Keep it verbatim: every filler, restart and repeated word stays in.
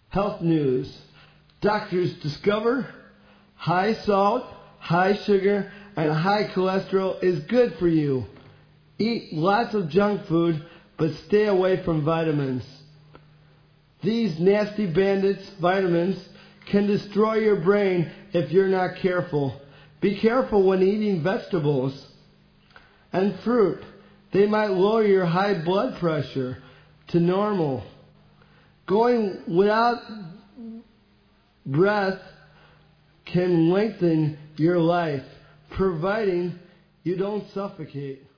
Health news. Doctors discover high salt, high sugar, and high cholesterol is good for you. Eat lots of junk food, but stay away from vitamins. These nasty bandits, vitamins, can destroy your brain if you're not careful. Be careful when eating vegetables and fruit. They might lower your high blood pressure to normal. Going without breath can lengthen your life, providing you don't suffocate.